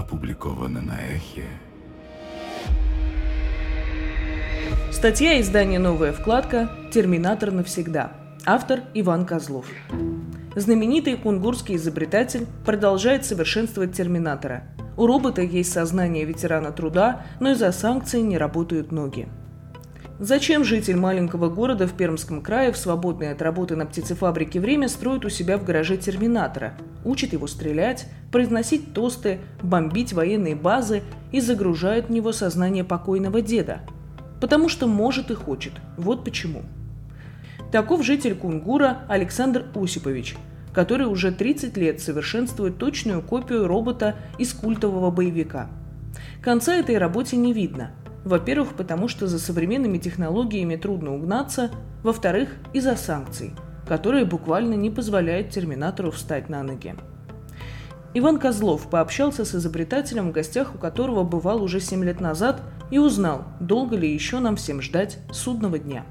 Опубликовано на Эхе. Статья издания «Новая вкладка. Терминатор навсегда». Автор Иван Козлов. Знаменитый кунгурский изобретатель продолжает совершенствовать терминатора. У робота есть сознание ветерана труда, но из-за санкций не работают ноги. Зачем житель маленького города в Пермском крае в свободное от работы на птицефабрике время строит у себя в гараже терминатора, учит его стрелять, произносить тосты, бомбить военные базы и загружает в него сознание покойного деда? Потому что может и хочет. Вот почему. Таков житель Кунгура Александр Осипович, который уже 30 лет совершенствует точную копию робота из культового боевика. Конца этой работе не видно. Во-первых, потому что за современными технологиями трудно угнаться, во-вторых, из-за санкций, которые буквально не позволяют терминатору встать на ноги. Иван Козлов пообщался с изобретателем, в гостях у которого бывал уже 7 лет назад, и узнал, долго ли еще нам всем ждать судного дня.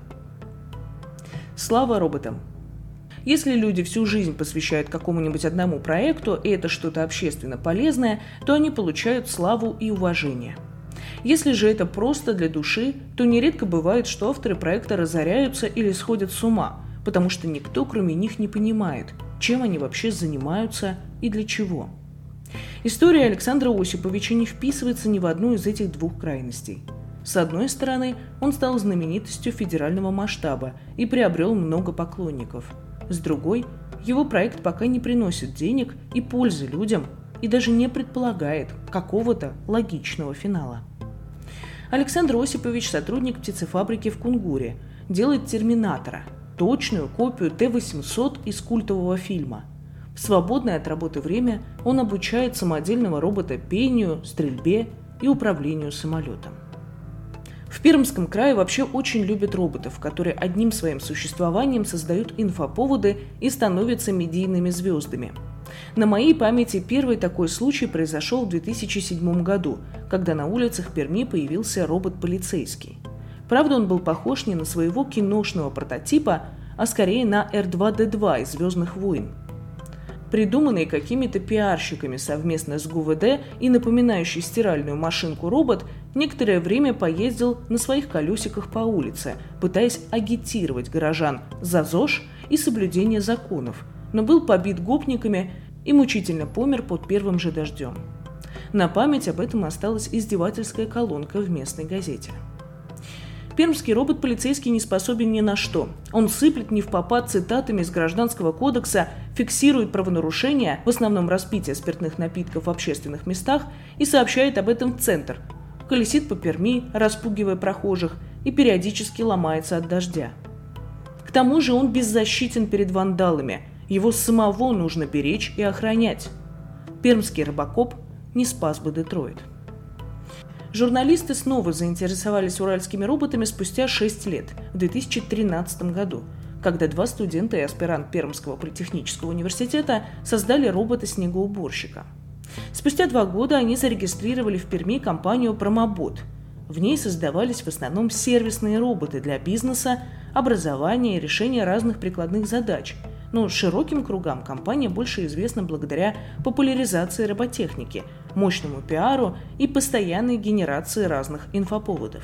Слава роботам! Если люди всю жизнь посвящают какому-нибудь одному проекту, и это что-то общественно полезное, то они получают славу и уважение. Если же это просто для души, то нередко бывает, что авторы проекта разоряются или сходят с ума, потому что никто, кроме них, не понимает, чем они вообще занимаются и для чего. История Александра Осиповича не вписывается ни в одну из этих двух крайностей. С одной стороны, он стал знаменитостью федерального масштаба и приобрел много поклонников. С другой, его проект пока не приносит денег и пользы людям и даже не предполагает какого-то логичного финала. Александр Осипович – сотрудник птицефабрики в Кунгуре, делает терминатора, точную копию Т-800 из культового фильма. В свободное от работы время он обучает самодельного робота пению, стрельбе и управлению самолетом. В Пермском крае вообще очень любят роботов, которые одним своим существованием создают инфоповоды и становятся медийными звездами. На моей памяти первый такой случай произошел в 2007 году, когда на улицах Перми появился робот-полицейский. Правда, он был похож не на своего киношного прототипа, а скорее на Р-2-Д2 из «Звездных войн». Придуманный какими-то пиарщиками совместно с ГУВД и напоминающий стиральную машинку робот некоторое время поездил на своих колесиках по улице, пытаясь агитировать горожан за ЗОЖ и соблюдение законов, но был побит гопниками и мучительно помер под первым же дождем. На память об этом осталась издевательская колонка в местной газете. Пермский робот-полицейский не способен ни на что. Он сыплет невпопад цитатами из Гражданского кодекса, фиксирует правонарушения, в основном распитие спиртных напитков в общественных местах, и сообщает об этом в центр. Колесит по Перми, распугивая прохожих, и периодически ломается от дождя. К тому же он беззащитен перед вандалами. Его самого нужно беречь и охранять. Пермский робокоп не спас бы Детройт. Журналисты снова заинтересовались уральскими роботами спустя 6 лет, в 2013 году, когда 2 студента и аспирант Пермского политехнического университета создали робота-снегоуборщика. Спустя 2 года они зарегистрировали в Перми компанию «Промобот». В ней создавались в основном сервисные роботы для бизнеса, образования и решения разных прикладных задач. Но широким кругам компания больше известна благодаря популяризации роботехники, мощному пиару и постоянной генерации разных инфоповодов.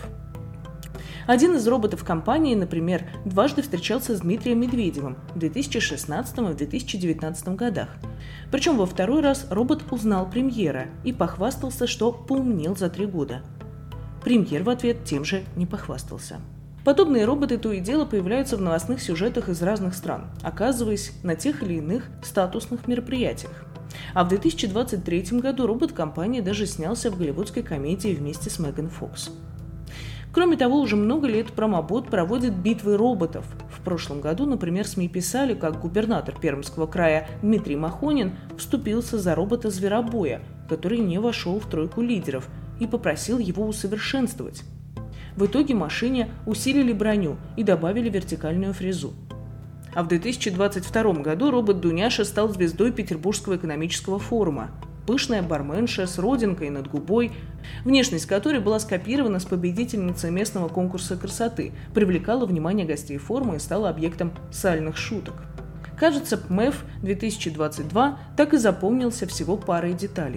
Один из роботов компании, например, дважды встречался с Дмитрием Медведевым в 2016 и 2019 годах. Причем во второй раз робот узнал премьера и похвастался, что поумнел за 3 года. Премьер в ответ тем же не похвастался. Подобные роботы то и дело появляются в новостных сюжетах из разных стран, оказываясь на тех или иных статусных мероприятиях. А в 2023 году робот-компании даже снялся в голливудской комедии вместе с Меган Фокс. Кроме того, уже много лет Промобот проводит битвы роботов. В прошлом году, например, СМИ писали, как губернатор Пермского края Дмитрий Махонин вступился за робота Зверобоя, который не вошел в тройку лидеров, и попросил его усовершенствовать. В итоге машине усилили броню и добавили вертикальную фрезу. А в 2022 году робот Дуняша стал звездой Петербургского экономического форума. Пышная барменша с родинкой над губой, внешность которой была скопирована с победительницы местного конкурса красоты, привлекала внимание гостей форума и стала объектом сальных шуток. Кажется, ПМЭФ 2022 так и запомнился всего парой деталей.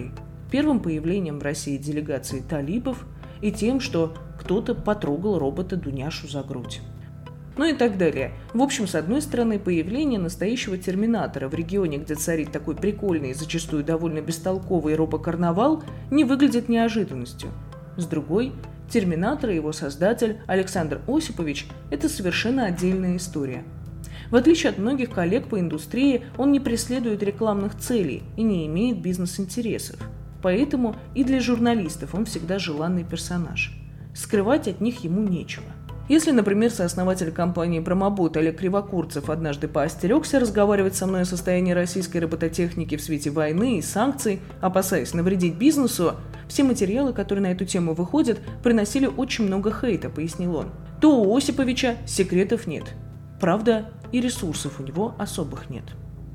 первым появлением в России делегации талибов и тем, что кто-то потрогал робота Дуняшу за грудь. Ну и так далее. В общем, с одной стороны, появление настоящего терминатора в регионе, где царит такой прикольный и зачастую довольно бестолковый робокарнавал, не выглядит неожиданностью. С другой, терминатор и его создатель Александр Осипович – это совершенно отдельная история. В отличие от многих коллег по индустрии, он не преследует рекламных целей и не имеет бизнес-интересов. Поэтому и для журналистов он всегда желанный персонаж. Скрывать от них ему нечего. Если, например, сооснователь компании «Промобот» Олег Кривокурцев однажды поостерегся разговаривать со мной о состоянии российской робототехники в свете войны и санкций, опасаясь навредить бизнесу, все материалы, которые на эту тему выходят, приносили очень много хейта, пояснил он. То у Осиповича секретов нет. Правда, и ресурсов у него особых нет.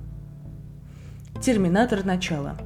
Терминатор начала.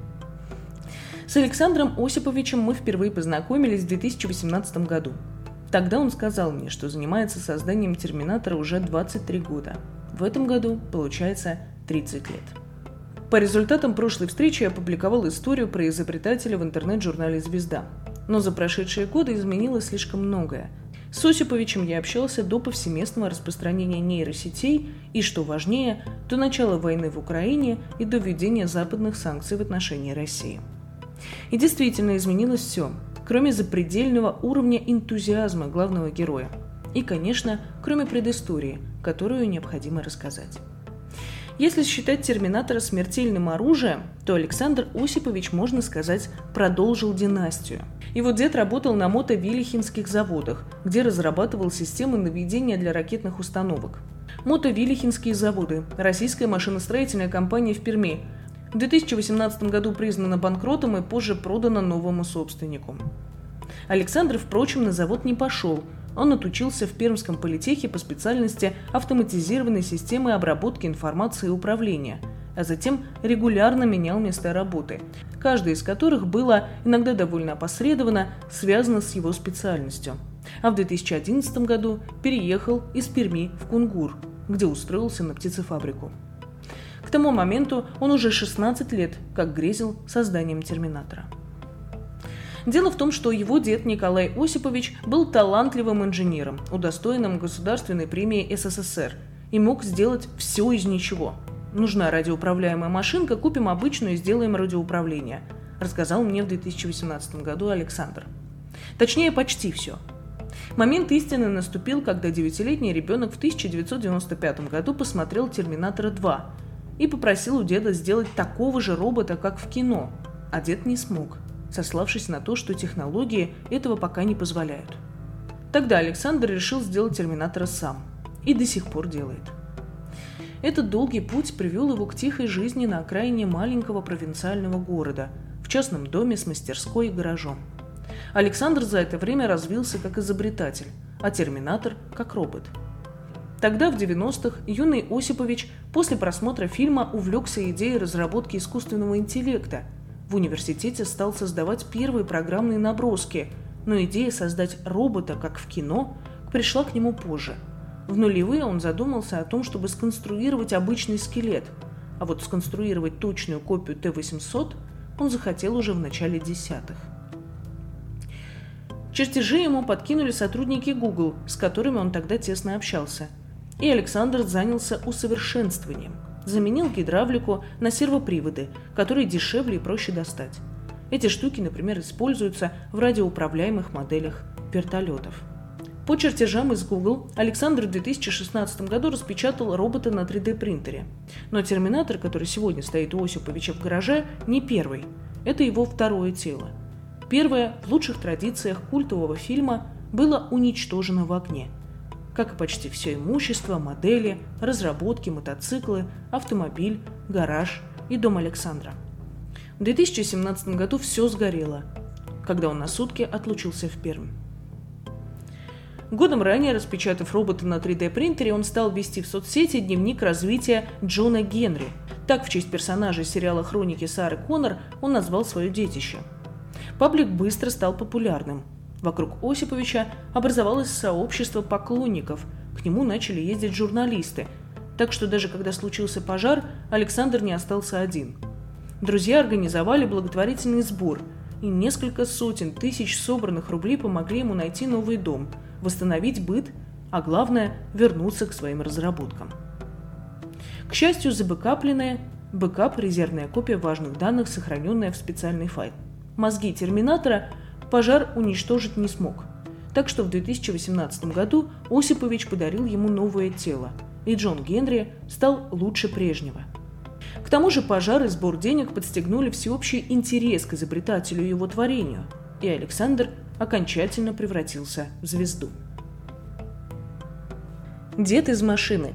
С Александром Осиповичем мы впервые познакомились в 2018 году. Тогда он сказал мне, что занимается созданием терминатора уже 23 года. В этом году, получается, 30 лет. По результатам прошлой встречи я опубликовал историю про изобретателя в интернет-журнале «Звезда». Но за прошедшие годы изменилось слишком многое. С Осиповичем я общался до повсеместного распространения нейросетей и, что важнее, до начала войны в Украине и до введения западных санкций в отношении России. И действительно изменилось все, кроме запредельного уровня энтузиазма главного героя. И, конечно, кроме предыстории, которую необходимо рассказать. Если считать терминатора смертельным оружием, то Александр Осипович, можно сказать, продолжил династию. Его дед работал на мотовилихинских заводах, где разрабатывал системы наведения для ракетных установок. Мотовилихинские заводы – российская машиностроительная компания в Перми. В 2018 году признана банкротом и позже продана новому собственнику. Александр, впрочем, на завод не пошел. Он отучился в Пермском политехе по специальности автоматизированной системы обработки информации и управления, а затем регулярно менял места работы, каждое из которых было, иногда довольно опосредованно, связано с его специальностью. А в 2011 году переехал из Перми в Кунгур, где устроился на птицефабрику. К тому моменту он уже 16 лет как грезил созданием терминатора. Дело в том, что его дед Николай Осипович был талантливым инженером, удостоенным Государственной премии СССР, и мог сделать все из ничего. «Нужна радиоуправляемая машинка, купим обычную и сделаем радиоуправление», рассказал мне в 2018 году Александр. Точнее, почти все. Момент истины наступил, когда 9-летний ребенок в 1995 году посмотрел «Терминатора 2» и попросил у деда сделать такого же робота, как в кино, а дед не смог, сославшись на то, что технологии этого пока не позволяют. Тогда Александр решил сделать терминатора сам. И до сих пор делает. Этот долгий путь привел его к тихой жизни на окраине маленького провинциального города, в частном доме с мастерской и гаражом. Александр за это время развился как изобретатель, а терминатор – как робот. Тогда, в 90-х, юный Осипович после просмотра фильма увлекся идеей разработки искусственного интеллекта. В университете стал создавать первые программные наброски, но идея создать робота, как в кино, пришла к нему позже. В нулевые он задумался о том, чтобы сконструировать обычный скелет, а вот сконструировать точную копию Т-800 он захотел уже в начале десятых. Чертежи ему подкинули сотрудники Google, с которыми он тогда тесно общался. И Александр занялся усовершенствованием. Заменил гидравлику на сервоприводы, которые дешевле и проще достать. Эти штуки, например, используются в радиоуправляемых моделях вертолетов. По чертежам из Google Александр в 2016 году распечатал робота на 3D-принтере. Но терминатор, который сегодня стоит у Осиповича в гараже, не первый. Это его второе тело. Первое, в лучших традициях культового фильма, было уничтожено в огне. Как и почти все имущество, модели, разработки, мотоциклы, автомобиль, гараж и дом Александра. В 2017 году все сгорело, когда он на сутки отлучился в Пермь. Годом ранее, распечатав робота на 3D-принтере, он стал вести в соцсети дневник развития Джона Генри. Так, в честь персонажа сериала «Хроники Сары Коннор» он назвал свое детище. Паблик быстро стал популярным. Вокруг Осиповича образовалось сообщество поклонников, к нему начали ездить журналисты, так что даже когда случился пожар, Александр не остался один. Друзья организовали благотворительный сбор, и несколько сотен тысяч собранных рублей помогли ему найти новый дом, восстановить быт, а главное – вернуться к своим разработкам. К счастью, забэкапленная бэкап – резервная копия важных данных, сохраненная в специальный файл. Мозги терминатора пожар уничтожить не смог, так что в 2018 году Осипович подарил ему новое тело, и Джон Генри стал лучше прежнего. К тому же пожар и сбор денег подстегнули всеобщий интерес к изобретателю и его творению, и Александр окончательно превратился в звезду. Дед из машины.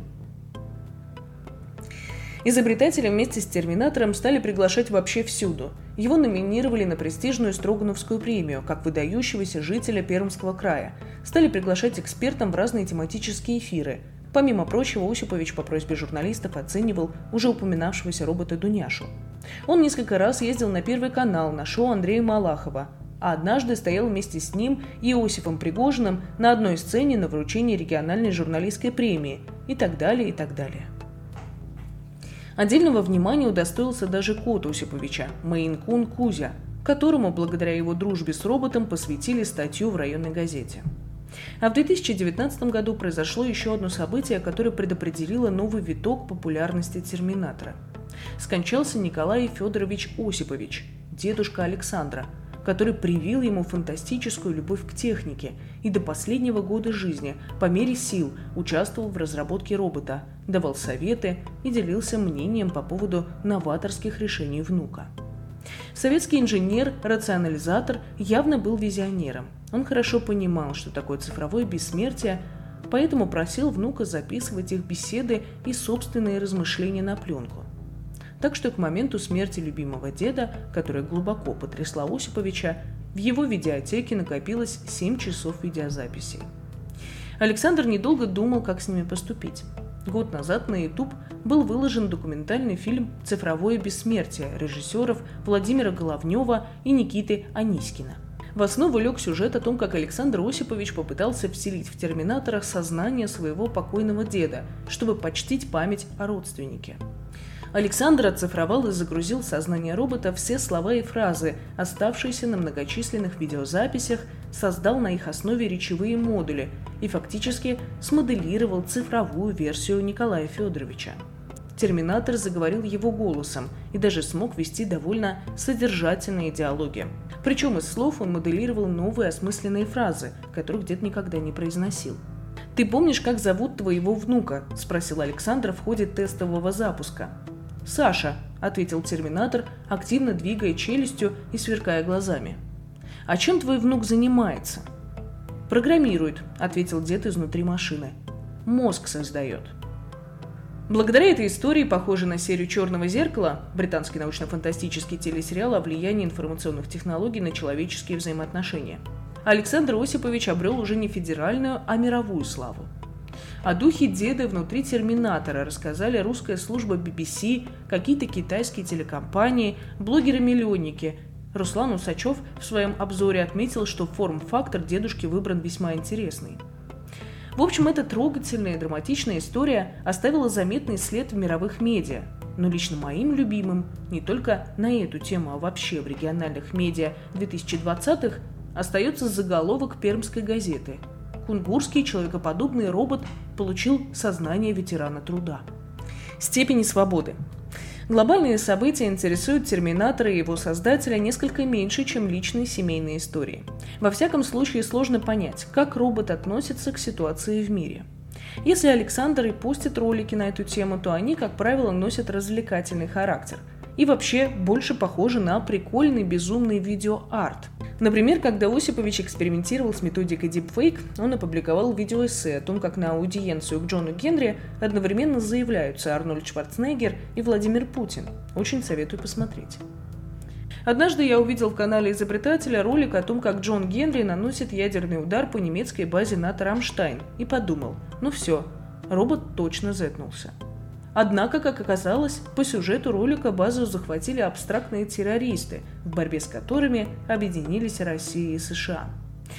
Изобретателя вместе с терминатором стали приглашать вообще всюду. Его номинировали на престижную Строгановскую премию, как выдающегося жителя Пермского края. Стали приглашать экспертам в разные тематические эфиры. Помимо прочего, Осипович по просьбе журналистов оценивал уже упоминавшегося робота Дуняшу. Он несколько раз ездил на Первый канал на шоу Андрея Малахова, а однажды стоял вместе с ним и Иосифом Пригожиным на одной сцене на вручении региональной журналистской премии и так далее, и так далее. Отдельного внимания удостоился даже кот Осиповича – Мейн-кун Кузя, которому, благодаря его дружбе с роботом, посвятили статью в районной газете. А в 2019 году произошло еще одно событие, которое предопределило новый виток популярности терминатора. Скончался Николай Федорович Осипович, дедушка Александра, который привил ему фантастическую любовь к технике и до последнего года жизни по мере сил участвовал в разработке робота, давал советы и делился мнением по поводу новаторских решений внука. Советский инженер-рационализатор явно был визионером. Он хорошо понимал, что такое цифровое бессмертие, поэтому просил внука записывать их беседы и собственные размышления на пленку. Так что к моменту смерти любимого деда, которая глубоко потрясла Осиповича, в его видеотеке накопилось 7 часов видеозаписей. Александр недолго думал, как с ними поступить. Год назад на YouTube был выложен документальный фильм «Цифровое бессмертие» режиссеров Владимира Головнева и Никиты Аниськина. В основу лег сюжет о том, как Александр Осипович попытался вселить в терминатора сознание своего покойного деда, чтобы почтить память о родственнике. Александр оцифровал и загрузил в сознание робота все слова и фразы, оставшиеся на многочисленных видеозаписях, создал на их основе речевые модули и фактически смоделировал цифровую версию Николая Федоровича. Терминатор заговорил его голосом и даже смог вести довольно содержательные диалоги. Причем из слов он моделировал новые осмысленные фразы, которых дед никогда не произносил. «Ты помнишь, как зовут твоего внука?» – спросил Александр в ходе тестового запуска. «Саша», – ответил терминатор, активно двигая челюстью и сверкая глазами. «А чем твой внук занимается?» «Программирует», – ответил дед изнутри машины. «Мозг создает». Благодаря этой истории, похожей на серию «Черного зеркала», британский научно-фантастический телесериал о влиянии информационных технологий на человеческие взаимоотношения, Александр Осипович обрел уже не федеральную, а мировую славу. О духе деда внутри терминатора рассказали русская служба BBC, какие-то китайские телекомпании, блогеры-миллионники. Руслан Усачев в своем обзоре отметил, что форм-фактор дедушки выбран весьма интересный. В общем, эта трогательная и драматичная история оставила заметный след в мировых медиа. Но лично моим любимым, не только на эту тему, а вообще в региональных медиа 2020-х, остается заголовок Пермской газеты. Кунгурский человекоподобный робот получил сознание ветерана труда. Степени свободы. Глобальные события интересуют терминатора и его создателя несколько меньше, чем личные семейные истории. Во всяком случае, сложно понять, как робот относится к ситуации в мире. Если Александр и постит ролики на эту тему, то они, как правило, носят развлекательный характер и вообще больше похожи на прикольный безумный видеоарт. Например, когда Осипович экспериментировал с методикой Deepfake, он опубликовал видеоэссе о том, как на аудиенцию к Джону Генри одновременно заявляются Арнольд Шварценеггер и Владимир Путин. Очень советую посмотреть. Однажды я увидел в канале изобретателя ролик о том, как Джон Генри наносит ядерный удар по немецкой базе НАТО «Рамштайн», и подумал, ну все, робот точно зетнулся. Однако, как оказалось, по сюжету ролика базу захватили абстрактные террористы, в борьбе с которыми объединились Россия и США.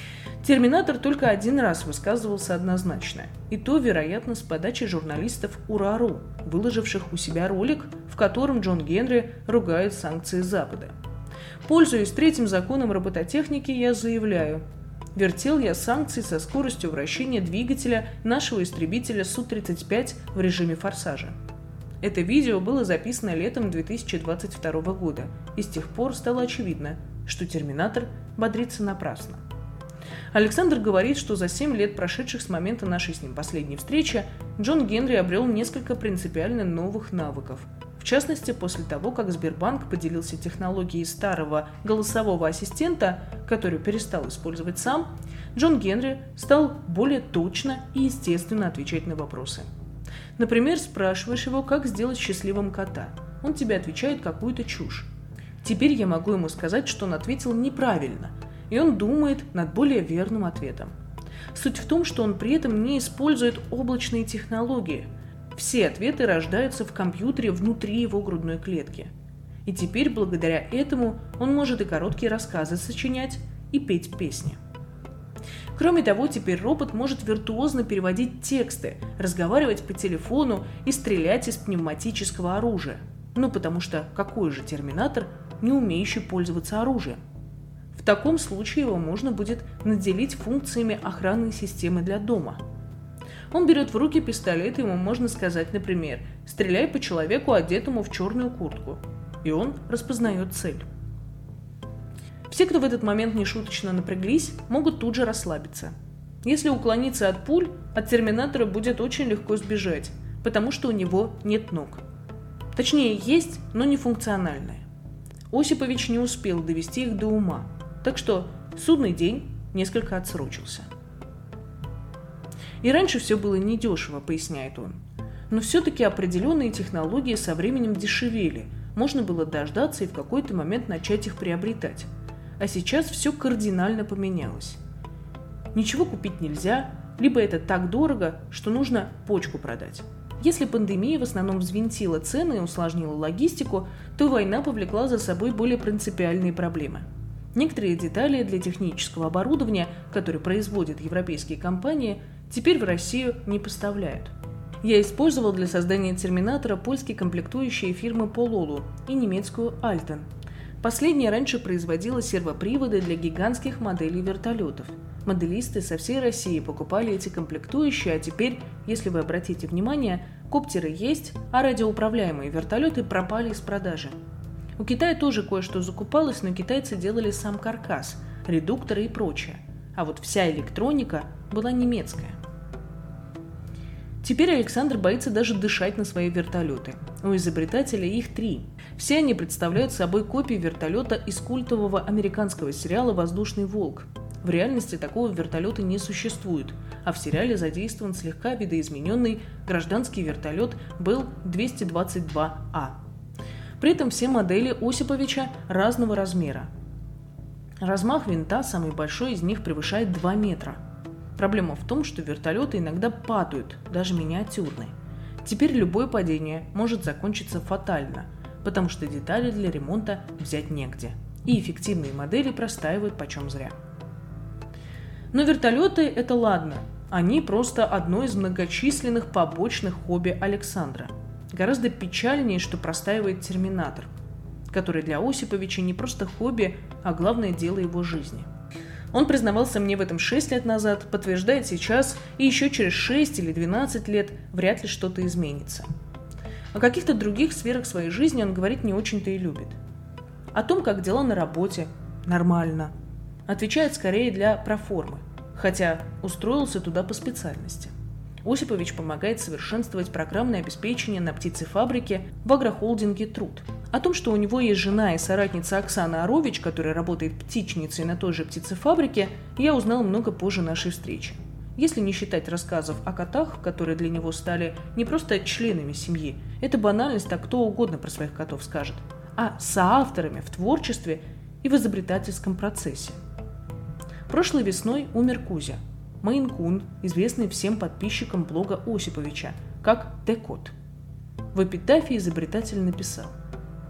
Терминатор только один раз высказывался однозначно, и то, вероятно, с подачи журналистов Ура.ру, выложивших у себя ролик, в котором Джон Генри ругает санкции Запада. Пользуясь третьим законом робототехники, я заявляю: вертел я санкции со скоростью вращения двигателя нашего истребителя Су-35 в режиме форсажа. Это видео было записано летом 2022 года, и с тех пор стало очевидно, что Терминатор бодрится напрасно. Александр говорит, что за 7 лет, прошедших с момента нашей с ним последней встречи, Джон Генри обрел несколько принципиально новых навыков. В частности, после того, как Сбербанк поделился технологией старого голосового ассистента, который перестал использовать сам, Джон Генри стал более точно и естественно отвечать на вопросы. Например, спрашиваешь его, как сделать счастливым кота. Он тебе отвечает какую-то чушь. Теперь я могу ему сказать, что он ответил неправильно, и он думает над более верным ответом. Суть в том, что он при этом не использует облачные технологии. Все ответы рождаются в компьютере внутри его грудной клетки. И теперь, благодаря этому, он может и короткие рассказы сочинять, и петь песни. Кроме того, теперь робот может виртуозно переводить тексты, разговаривать по телефону и стрелять из пневматического оружия. Потому что какой же терминатор, не умеющий пользоваться оружием? В таком случае его можно будет наделить функциями охранной системы для дома. Он берет в руки пистолет, и ему можно сказать, например, «стреляй по человеку, одетому в черную куртку», и он распознает цель. Все, кто в этот момент нешуточно напряглись, могут тут же расслабиться. Если уклониться от пуль, от терминатора будет очень легко сбежать, потому что у него нет ног. Точнее, есть, но не функциональные. Осипович не успел довести их до ума, так что судный день несколько отсрочился. И раньше все было недешево, поясняет он. Но все-таки определенные технологии со временем дешевели, можно было дождаться и в какой-то момент начать их приобретать. А сейчас все кардинально поменялось. Ничего купить нельзя, либо это так дорого, что нужно почку продать. Если пандемия в основном взвинтила цены и усложнила логистику, то война повлекла за собой более принципиальные проблемы. Некоторые детали для технического оборудования, которые производят европейские компании, теперь в Россию не поставляют. Я использовал для создания терминатора польские комплектующие фирмы Pololu и немецкую Alten. Последняя раньше производила сервоприводы для гигантских моделей вертолетов. Моделисты со всей России покупали эти комплектующие, а теперь, если вы обратите внимание, коптеры есть, а радиоуправляемые вертолеты пропали из продажи. У Китая тоже кое-что закупалось, но китайцы делали сам каркас, редукторы и прочее. А вот вся электроника была немецкая. Теперь Александр боится даже дышать на свои вертолеты. У изобретателя их 3. Все они представляют собой копии вертолета из культового американского сериала «Воздушный волк». В реальности такого вертолета не существует, а в сериале задействован слегка видоизмененный гражданский вертолет Бел-222А. При этом все модели Осиповича разного размера. Размах винта, самый большой из них, превышает 2 метра. Проблема в том, что вертолеты иногда падают, даже миниатюрные. Теперь любое падение может закончиться фатально, потому что детали для ремонта взять негде. И эффективные модели простаивают почем зря. Но вертолеты – это ладно. Они просто одно из многочисленных побочных хобби Александра. Гораздо печальнее, что простаивает терминатор, который для Осиповича не просто хобби, а главное дело его жизни. Он признавался мне в этом 6 лет назад, подтверждает сейчас, и еще через 6 или 12 лет вряд ли что-то изменится. О каких-то других сферах своей жизни он говорить не очень-то и любит. О том, как дела на работе – нормально. Отвечает скорее для проформы, хотя устроился туда по специальности. Осипович помогает совершенствовать программное обеспечение на птицефабрике в агрохолдинге «Труд». О том, что у него есть жена и соратница Оксана Орович, которая работает птичницей на той же птицефабрике, я узнал много позже нашей встречи. Если не считать рассказов о котах, которые для него стали не просто членами семьи, это банальность, так кто угодно про своих котов скажет, а соавторами в творчестве и в изобретательском процессе. Прошлой весной умер Кузя, мейн-кун, известный всем подписчикам блога Осиповича, как Т-кот. В эпитафии изобретатель написал: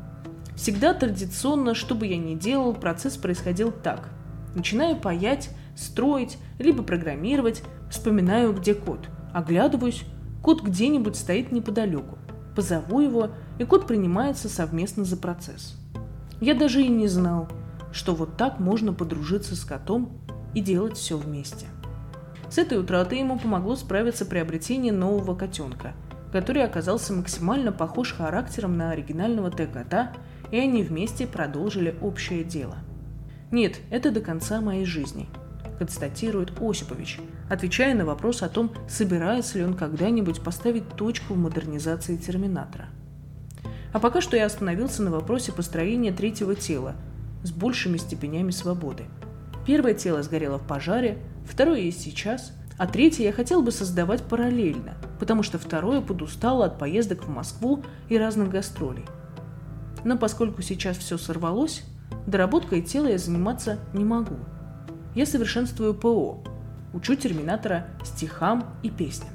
«Всегда традиционно, что бы я ни делал, процесс происходил так. Начинаю паять, строить, либо программировать, вспоминаю, где кот. Оглядываюсь, кот где-нибудь стоит неподалеку. Позову его, и кот принимается совместно за процесс. Я даже и не знал, что вот так можно подружиться с котом и делать все вместе. С этой утратой ему помогло справиться приобретение нового котенка, который оказался максимально похож характером на оригинального Т-кота, и они вместе продолжили общее дело. Нет, это до конца моей жизни, констатирует Осипович, отвечая на вопрос о том, собирается ли он когда-нибудь поставить точку в модернизации «Терминатора». А пока что я остановился на вопросе построения третьего тела с большими степенями свободы. Первое тело сгорело в пожаре, второе есть сейчас, а третье я хотел бы создавать параллельно, потому что второе подустало от поездок в Москву и разных гастролей. Но поскольку сейчас все сорвалось, доработкой тела я заниматься не могу. Я совершенствую ПО, учу «Терминатора» стихам и песням.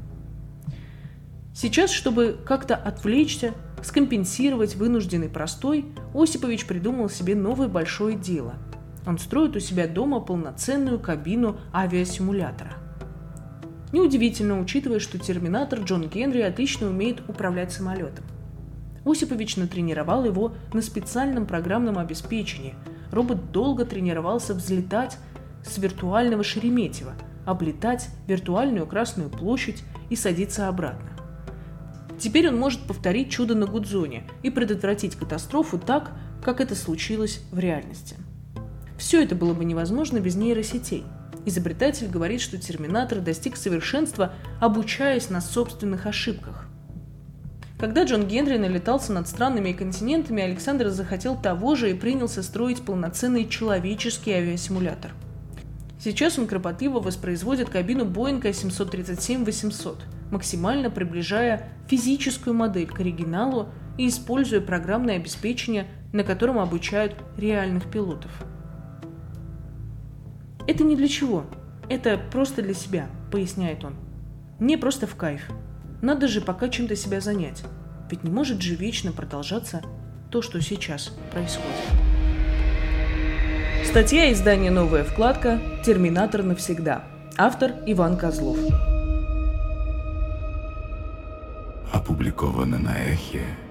Сейчас, чтобы как-то отвлечься, скомпенсировать вынужденный простой, Осипович придумал себе новое большое дело. Он строит у себя дома полноценную кабину авиасимулятора. Неудивительно, учитывая, что терминатор Джон Генри отлично умеет управлять самолетом. Осипович натренировал его на специальном программном обеспечении. Робот долго тренировался взлетать с виртуального Шереметьево, облетать виртуальную Красную площадь и садиться обратно. Теперь он может повторить чудо на Гудзоне и предотвратить катастрофу так, как это случилось в реальности. Все это было бы невозможно без нейросетей. Изобретатель говорит, что терминатор достиг совершенства, обучаясь на собственных ошибках. Когда Джон Генри налетался над странами и континентами, Александр захотел того же и принялся строить полноценный человеческий авиасимулятор. Сейчас он кропотливо воспроизводит кабину Boeing 737-800, максимально приближая физическую модель к оригиналу и используя программное обеспечение, на котором обучают реальных пилотов. «Это не для чего, это просто для себя», — поясняет он. «Мне просто в кайф. Надо же пока чем-то себя занять, ведь не может же вечно продолжаться то, что сейчас происходит». Статья издания «Новая вкладка. Терминатор навсегда». Автор Иван Козлов. Опубликовано на Эхе